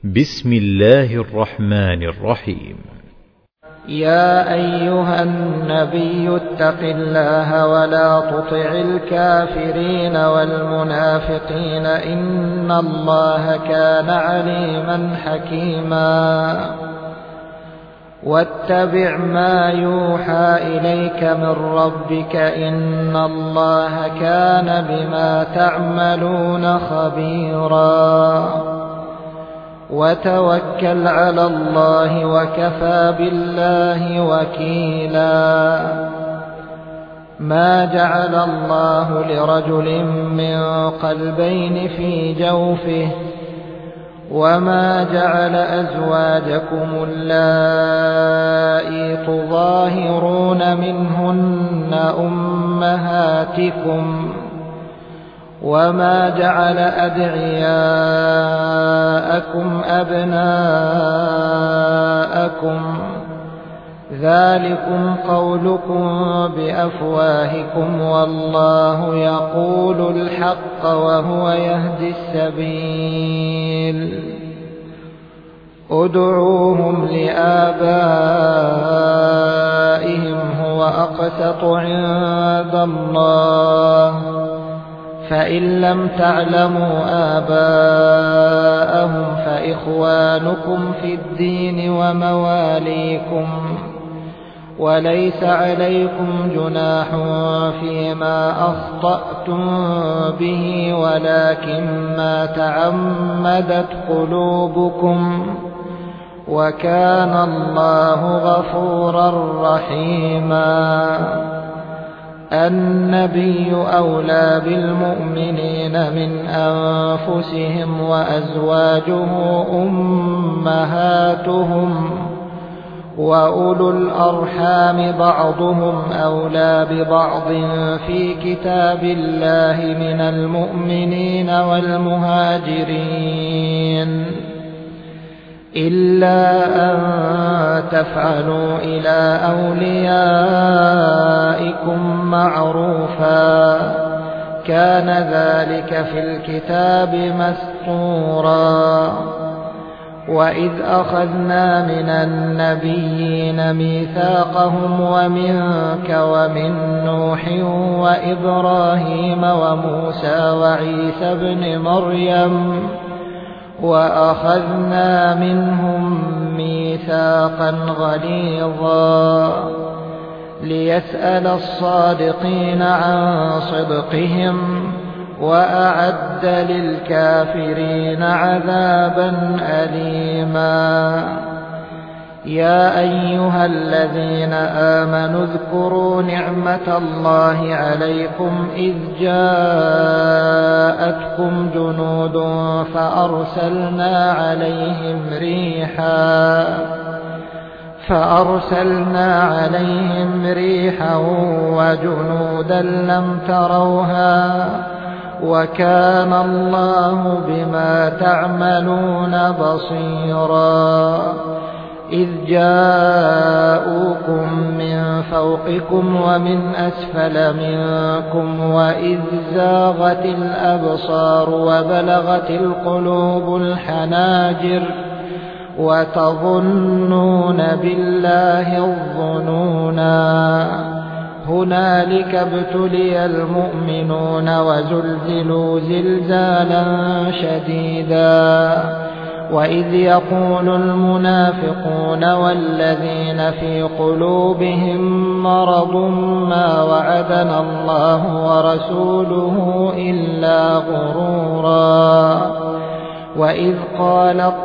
بسم الله الرحمن الرحيم. يا أيها النبي اتق الله ولا تطع الكافرين والمنافقين إن الله كان عليما حكيما. واتبع ما يوحى إليك من ربك إن الله كان بما تعملون خبيرا. وتوكل على الله وكفى بالله وكيلا. ما جعل الله لرجل من قلبين في جوفه وما جعل أزواجكم اللائي تظاهرون منهن أمهاتكم وما جعل أدعياءكم أبناءكم ذلكم قولكم بأفواهكم والله يقول الحق وهو يهدي السبيل. ادعوهم لآبائهم هو أقسط عند الله فإن لم تعلموا آباءهم فإخوانكم في الدين ومواليكم وليس عليكم جناح فيما أخطأتم به ولكن ما تعمدت قلوبكم وكان الله غفورا رحيما. النبي أولى بالمؤمنين من أنفسهم وأزواجه أمهاتهم وأولو الأرحام بعضهم أولى ببعض في كتاب الله من المؤمنين والمهاجرين إلا أن تفعلوا إلى أوليائكم معروفا كان ذلك في الكتاب مسطورا. وإذ أخذنا من النبيين ميثاقهم ومنك ومن نوح وإبراهيم وموسى وعيسى بن مريم وأخذنا منهم ميثاقا غليظا ليسأل الصادقين عن صدقهم وأعد للكافرين عذابا أليما. يا أيها الذين آمنوا اذكروا نعمة الله عليكم إذ جاءتكم جنود فأرسلنا عليهم ريحا وجنودا لم تروها وكان الله بما تعملون بصيرا. إذ جاءوكم من فوقكم ومن أسفل منكم وإذ زاغت الأبصار وبلغت القلوب الحناجر وتظنون بالله الظنونا. هنالك ابتلي المؤمنون وزلزلوا زلزالا شديدا. وإذ يقول المنافقون والذين في قلوبهم مرض ما وعدنا الله ورسوله إلا غرورا. وإذ قالت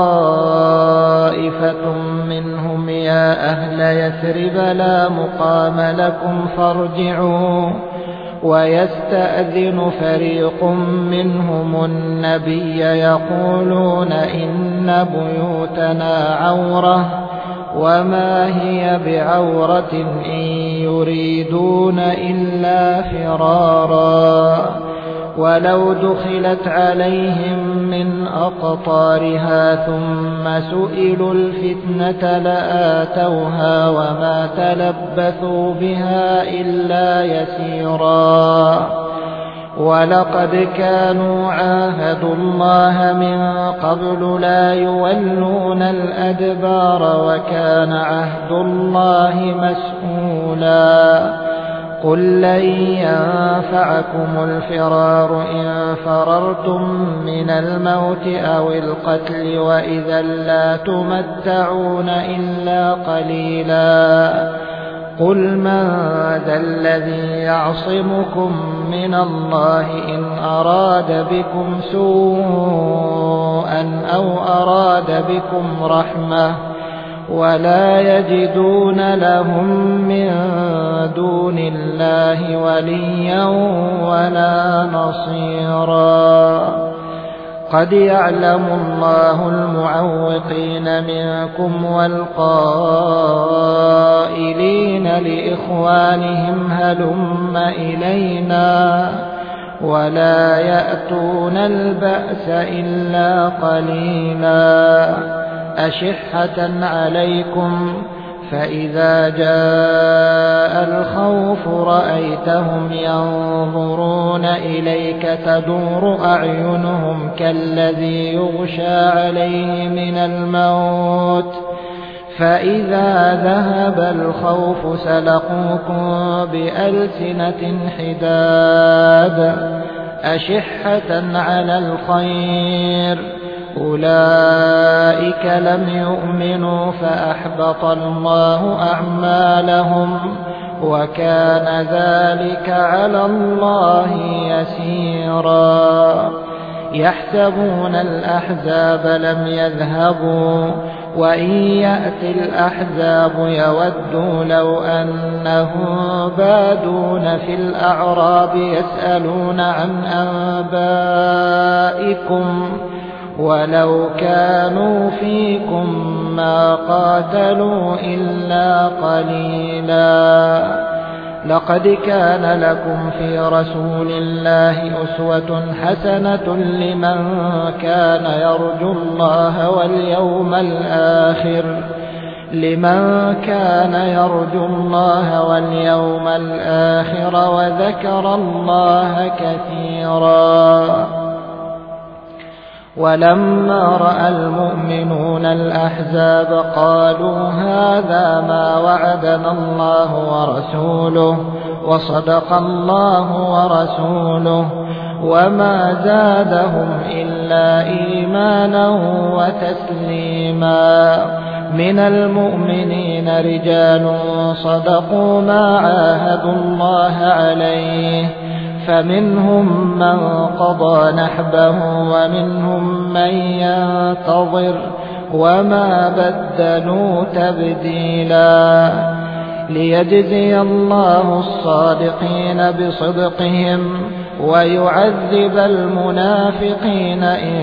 طائفة منهم يا أهل يثرب لا مقام لكم فارجعوا ويستأذن فريق منهم النبي يقولون إن بيوتنا عورة وما هي بعورة إن يريدون إلا فرارا. ولو دخلت عليهم من أقطارها ثم سئلوا الفتنة لآتوها وما تلبثوا بها إلا يسيرا. ولقد كانوا عاهدوا الله من قبل لا يولون الأدبار وكان عهد الله مسؤولا قل لن ينفعكم الفرار إن فررتم من الموت أو القتل وإذا لا تمتعون إلا قليلا قل من ذا الذي يعصمكم من الله إن أراد بكم سوءا أو أراد بكم رحمة ولا يجدون لهم من دون الله وليا ولا نصيرا قد يعلم الله المعوقين منكم والقائلين لإخوانهم هلم إلينا ولا يأتون البأس إلا قليلا أشحة عليكم فإذا جاء الخوف رأيتهم ينظرون إليك تدور أعينهم كالذي يغشى عليه من الموت فإذا ذهب الخوف سلقوكم بألسنة حداد أشحة على الخير أولئك لم يؤمنوا فأحبط الله أعمالهم وكان ذلك على الله يسيرا يحسبون الأحزاب لم يذهبوا وإن يأتي الأحزاب يودوا لو أنهم بادون في الأعراب يسألون عن أنبائكم ولو كانوا فيكم ما قاتلوا إلا قليلا لقد كان لكم في رسول الله أسوة حسنة لمن كان يرجو الله واليوم الآخر وذكر الله كثيرا ولما رأى المؤمنون الأحزاب قالوا هذا ما وعدنا الله ورسوله وصدق الله ورسوله وما زادهم إلا إيمانا وتسليما من المؤمنين رجال صدقوا ما عاهدوا الله عليه فمنهم من قضى نحبه ومنهم من ينتظر وما بدلوا تبديلا ليجزي الله الصادقين بصدقهم ويعذب المنافقين إن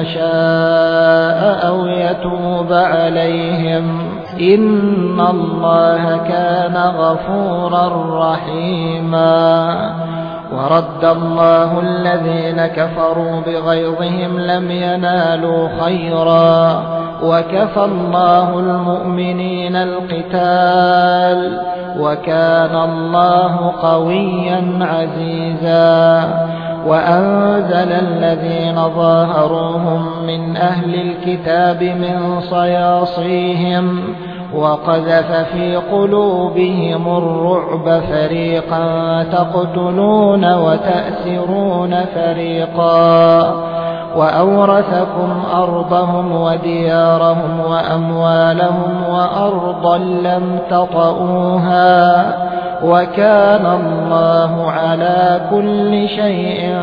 شاء أو يتوب عليهم إن الله كان غفورا رحيما ورد الله الذين كفروا بغيظهم لم ينالوا خيرا وكفى الله المؤمنين القتال وكان الله قويا عزيزا وأنزل الذين ظاهروهم من أهل الكتاب من صياصيهم وقذف في قلوبهم الرعب فريقا تقتلون وتأسرون فريقا وأورثكم أرضهم وديارهم وأموالهم وأرضا لم تطئوها وكان الله على كل شيء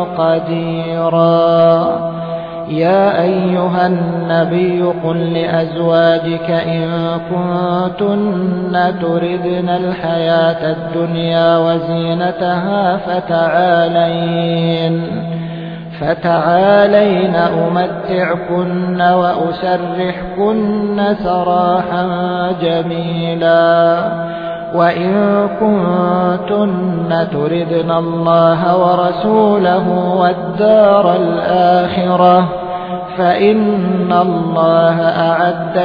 قديرا يا أيها النبي قل لأزواجك إن كنتن تردن الحياة الدنيا وزينتها فتعالين أمتعكن وأسرحكن سراحا جميلا وإن كنتن تردن الله ورسوله والدار الآخرة فإن الله أعد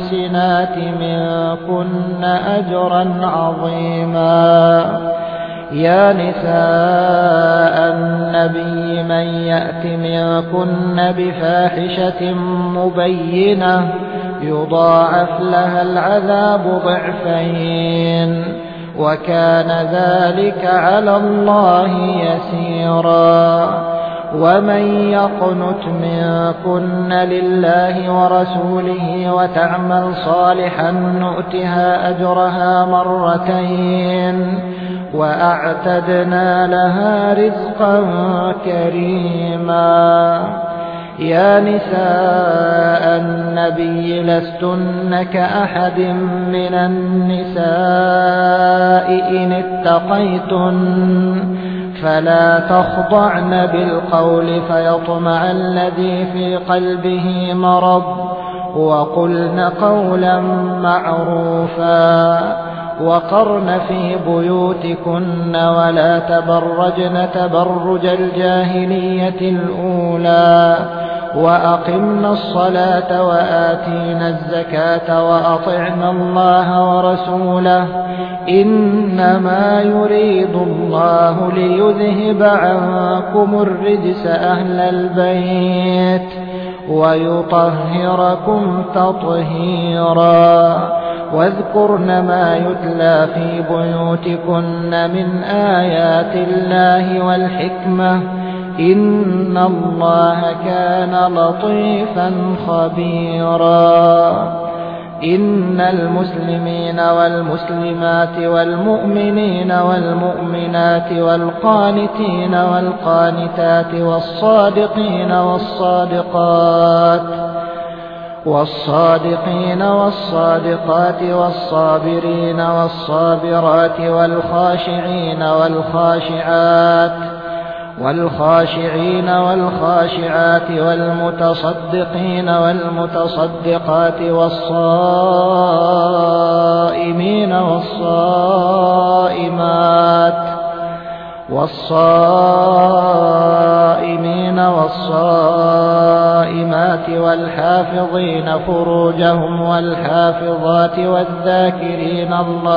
للمحسنات منكن أجرا عظيما يا نساء النبي من يأت منكن بفاحشة مبينة يضاعف لها العذاب ضعفين وكان ذلك على الله يسيرا. ومن يقنت منكن لله ورسوله وتعمل صالحا نؤتها أجرها مرتين وأعتدنا لها رزقا كريما. يا نساء النبي لستن كأحد من النساء إن اتقيتن فلا تخضعن بالقول فيطمع الذي في قلبه مرض وقلن قولا معروفا وقرن في بيوتكن ولا تبرجن تبرج الجاهلية الأولى وأقمن الصلاة وآتينا الزكاة وأطعنا الله ورسوله إنما يريد الله ليذهب عنكم الرجس أهل البيت ويطهركم تطهيرا. واذكرن ما يتلى في بيوتكن من آيات الله والحكمة إن الله كان لطيفا خبيرا. إن المسلمين والمسلمات والمؤمنين والمؤمنات والقانتين والقانتات والصادقين والصادقات والصابرين والصابرات والخاشعين والخاشعات والمتصدقين والمتصدقات والصائمين والصائمات والحافظين فروجهم والحافظات والذاكرين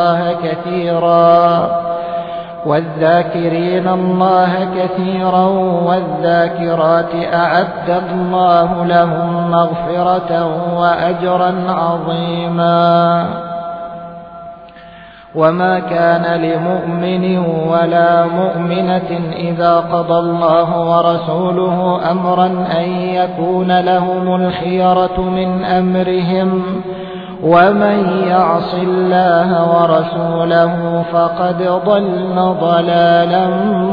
الله كثيرا والذاكرات أعد الله لهم مغفرة وأجرا عظيما. وما كان لمؤمن ولا مؤمنة إذا قضى الله ورسوله أمرا أن يكون لهم الخيرة من أمرهم ومن يعص الله ورسوله فقد ضل ضلالا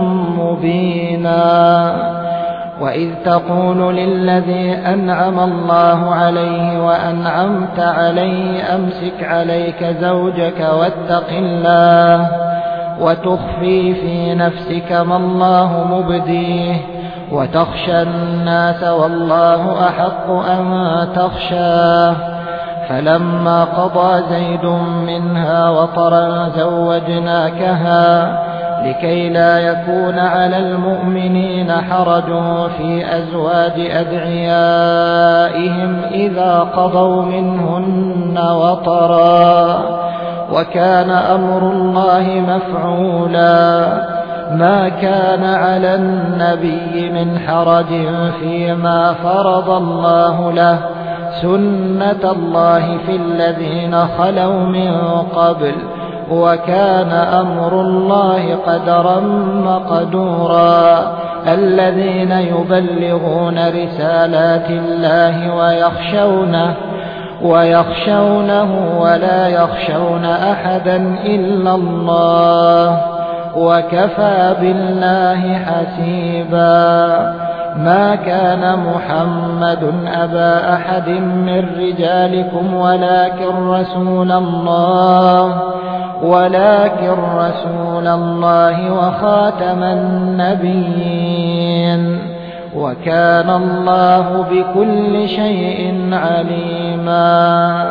مبينا. وإذ تقول للذي أنعم الله عليه وأنعمت عليه أمسك عليك زوجك واتق الله وتخفي في نفسك ما الله مبديه وتخشى الناس والله أحق أن تخشاه. فلما قضى زيد منها وطرا زوجناكها لكي لا يكون على المؤمنين حرج في أزواج أدعيائهم إذا قضوا منهن وطرا وكان أمر الله مفعولا. ما كان على النبي من حرج فيما فرض الله له سنة الله في الذين خلوا من قبل وكان أمر الله قدرا مقدورا. الذين يبلغون رسالات الله ويخشونه ولا يخشون أحدا إلا الله وكفى بالله حسيبا. ما كان محمد أبا أحد من رجالكم ولكن رسول الله وخاتم النبيين وكان الله بكل شيء عليما.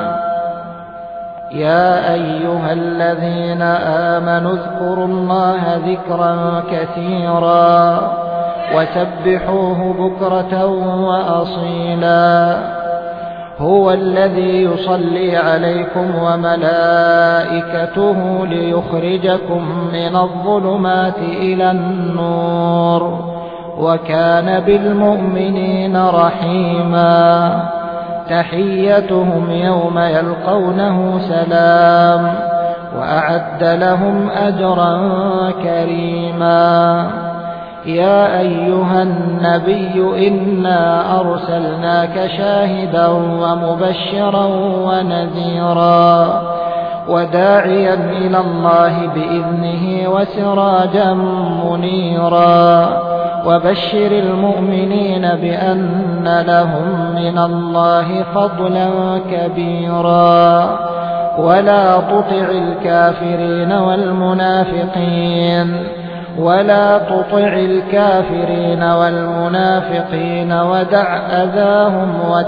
يا أيها الذين آمنوا اذكروا الله ذكرا كثيرا وسبحوه بكرة وأصيلا. هو الذي يصلي عليكم وملائكته ليخرجكم من الظلمات إلى النور وكان بالمؤمنين رحيما تحيتهم يوم يلقونه سلام وأعد لهم أجرا كريما يا أيها النبي إنا أرسلناك شاهدا ومبشرا ونذيرا وداعيا إلى الله بإذنه وسراجا منيرا وبشر المؤمنين بأن لهم من الله فضلا كبيرا ولا تطع الكافرين والمنافقين ودع أذاهم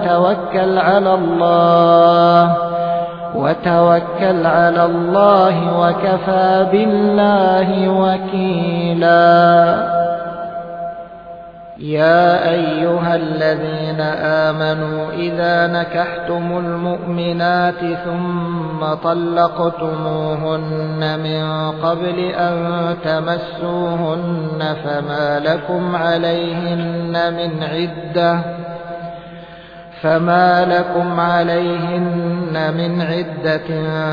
وتوكل على الله وكفى بالله وكيلا يا أيها الذين آمنوا إذا نكحتم المؤمنات ثم طلقتموهن من قبل أن تمسوهن فما لكم عليهن من عدة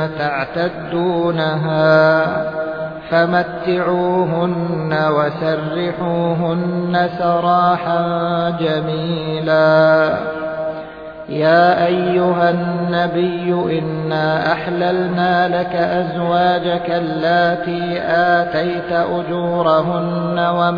تعتدونها فمتعوهن وسرحوهن سراحا جميلا يا أيها النبي إنا أحللنا لك أزواجك اللاتي آتيت أجورهن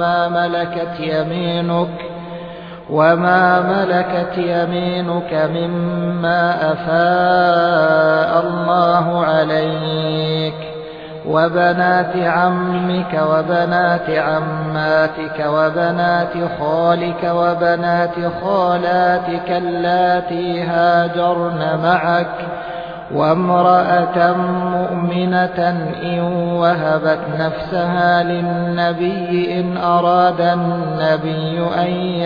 وما ملكت يمينك مما أفاء الله عليك وبنات عمك وبنات عماتك وبنات خالك وبنات خالاتك اللاتي هاجرن معك وامرأة مؤمنة إن وهبت نفسها للنبي إن أراد النبي أن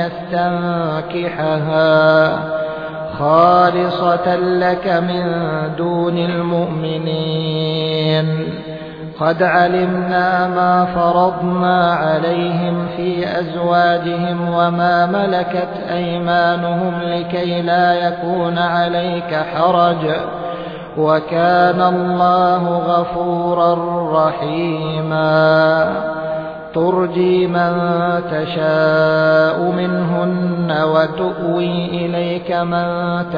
يستنكحها خالصة لك من دون المؤمنين قد علمنا ما فرضنا عليهم في أزواجهم وما ملكت أيمانهم لكي لا يكون عليك حرج وكان الله غفورا رحيما ترجي من تشاء منهن وتؤوي إليك من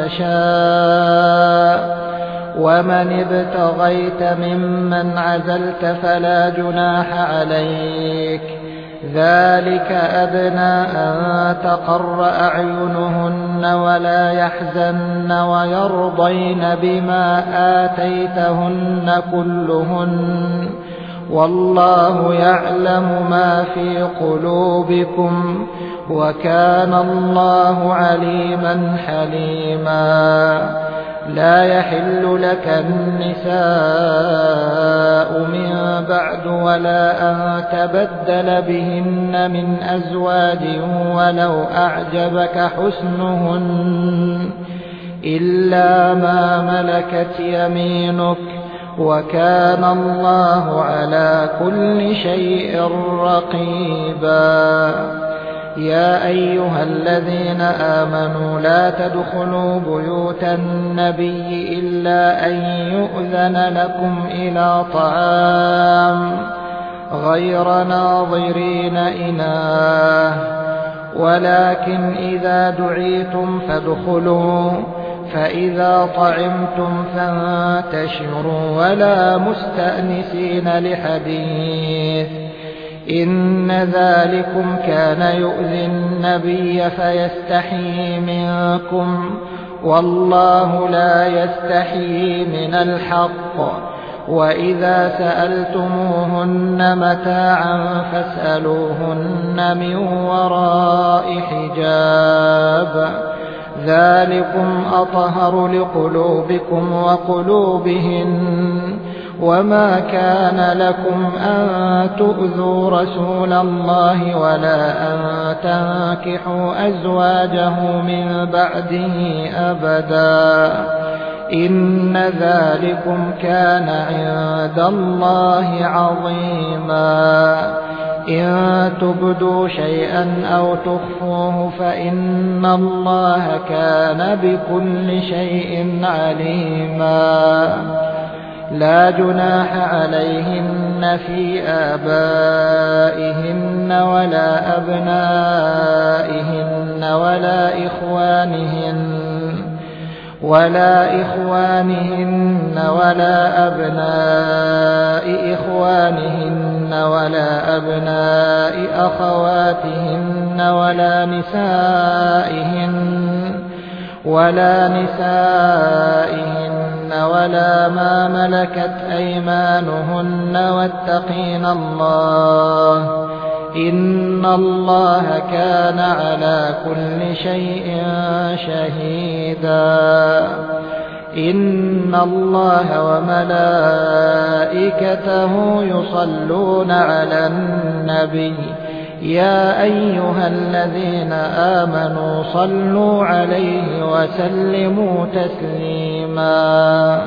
تشاء ومن ابتغيت ممن عزلت فلا جناح عليك ذلك أدنى أن تقر أعينهن ولا يحزن ويرضين بما آتيتهن كلهن والله يعلم ما في قلوبكم وكان الله عليما حليما لا يحل لك النساء من بعد ولا أن تبدل بهن من أزواج ولو أعجبك حسنهن إلا ما ملكت يمينك وكان الله على كل شيء رقيبا يا أيها الذين آمنوا لا تدخلوا بيوت النبي إلا أن يؤذن لكم إلى طعام غير ناظرين إناه ولكن إذا دعيتم فادخلوا فإذا طعمتم فانتشروا ولا مستأنسين لحديث إن ذلكم كان يؤذي النبي فيستحيي منكم والله لا يستحيي من الحق وإذا سألتموهن متاعا فاسألوهن من وراء حجاب ذلكم أطهر لقلوبكم وقلوبهن وما كان لكم أن تؤذوا رسول الله ولا أن تنكحوا أزواجه من بعده أبدا إن ذلكم كان عند الله عظيما إن تبدوا شيئا أو تخفوه فإن الله كان بكل شيء عليما لا جناح عليهن في آبائهن ولا أبنائهن ولا إخوانهن ولا أبناء إخوانهن ولا أبناء أخواتهن ولا نسائهن ولا ما ملكت أيمانهن واتقين الله إن الله كان على كل شيء شهيدا إن الله وملائكته يصلون على النبي يا أيها الذين آمنوا صلوا عليه وسلموا تسليما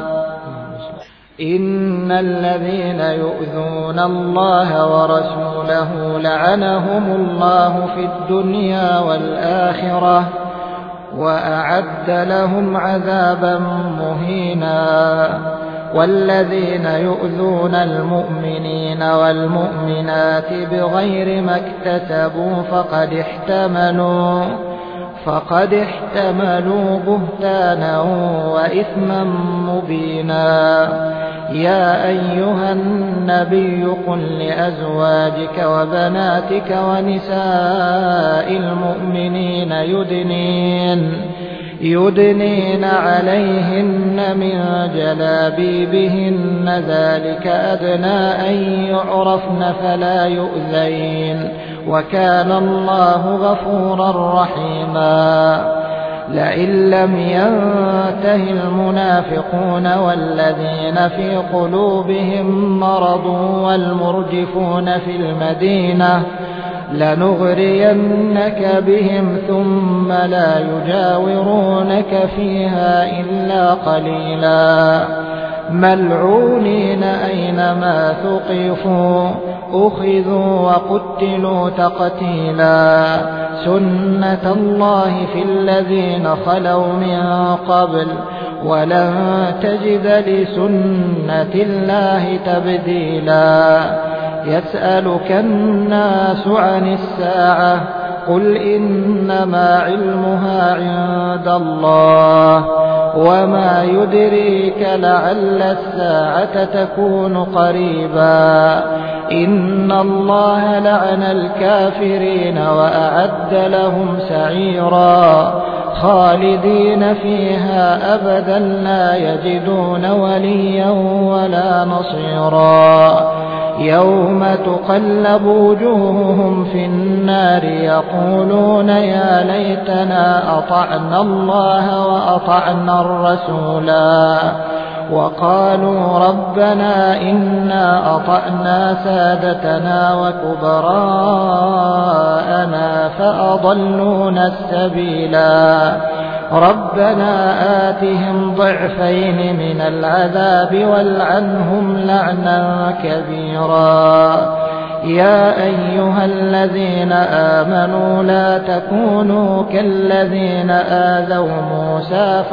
إن الذين يؤذون الله ورسوله لعنهم الله في الدنيا والآخرة وأعد لهم عذابا مهينا والذين يؤذون المؤمنين والمؤمنات بغير ما اكتسبوا فقد احتملوا بهتانا وإثما مبينا يا أيها النبي قل لأزواجك وبناتك ونساء المؤمنين يدنين عليهن من جلابيبهن ذلك أدنى أن يعرفن فلا يؤذين وكان الله غفورا رحيما لئن لم ينته المنافقون والذين في قلوبهم مرض والمرجفون في المدينة لنغرينك بهم ثم لا يجاورونك فيها إلا قليلا ملعونين أينما ثقفوا أخذوا وقتلوا تقتيلا سنة الله في الذين خلوا من قبل ولن تجد لسنة الله تبديلا يسألك الناس عن الساعة قل إنما علمها عند الله وما يدريك لعل الساعة تكون قريبا إن الله لعن الكافرين وأعد لهم سعيرا خالدين فيها أبدا لا يجدون وليا ولا نصيرا يوم تقلب وجوههم في النار يقولون يا ليتنا أطعنا الله وأطعنا الرسولا وقالوا ربنا إنا أطعنا سادتنا وكبراءنا فأضلونا السبيلا ربنا آتهم ضعفين من العذاب والعنهم لعنا كبيرا يا أيها الذين آمنوا لا تكونوا كالذين آذوا موسى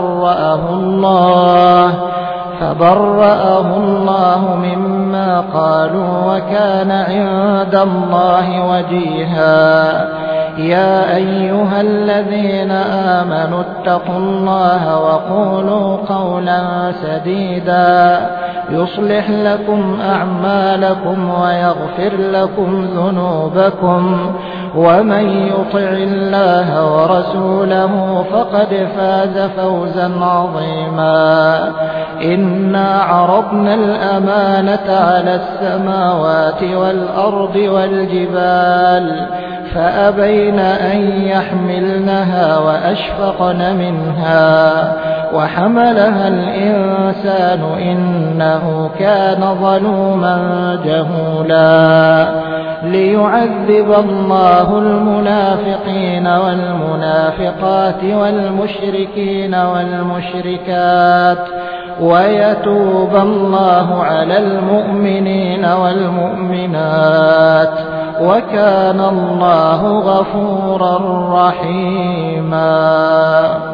فبرأه الله مما قالوا وكان عند الله وجيها يا أيها الذين آمنوا اتقوا الله وقولوا قولا سديدا يصلح لكم أعمالكم ويغفر لكم ذنوبكم ومن يطع الله ورسوله فقد فاز فوزا عظيما إنا عرضنا الأمانة على السماوات والأرض والجبال فأبين أن يحملنها وأشفقن منها وحملها الإنسان إنه كان ظلوما جهولا ليعذب الله المنافقين والمنافقات والمشركين والمشركات ويتوب الله على المؤمنين والمؤمنات وكان الله غفورا رحيما.